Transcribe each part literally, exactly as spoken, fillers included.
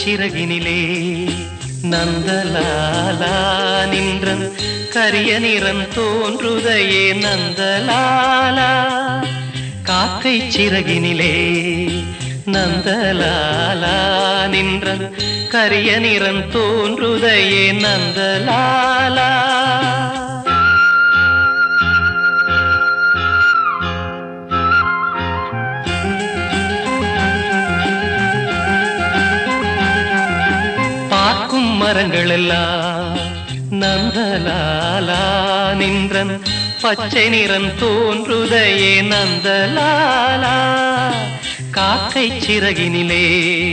சிறகினிலே நந்தலாலா நின்றன் கரிய நிறம் தோன்றுதையே நந்தலாலா காக்கை சிறகினிலே நந்தலாலா நின்றன் கரிய நிறம் தோன்றுதையே நந்தலாலா பார்க்கும் மரங்கள் எல்லாம் நந்தலாலா நின்றன் பச்சை நிறம் தோன்றுதையே நந்தலாலா காக்கை சிறகினிலே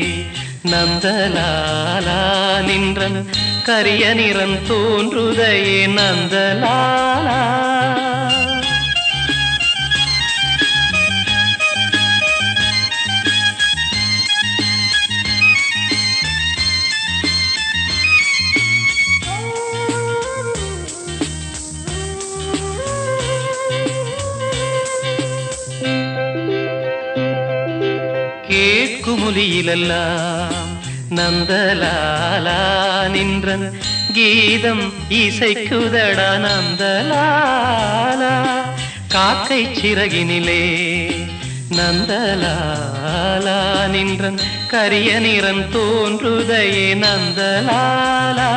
நந்தலாலா நின்றன் கரிய நிறம் தோன்றுதையே நந்தலாலா கேட்குமொழியிலெல்லாம் நந்தலாலா நின்றன் கீதம் இசைக்குதடா நந்தலாலா காக்கை சிறகினிலே நந்தலாலா நின்றன் கரிய நிறம் தோன்றுதையே நந்தலாலா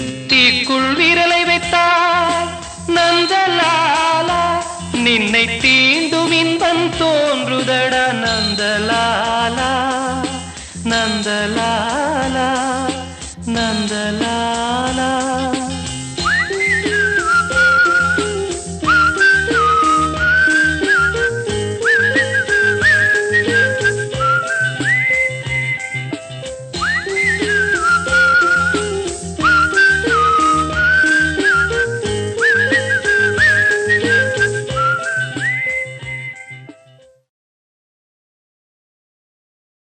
தீக்குள் விரலை வைத்தால் நந்தலாலா நின்னை தீ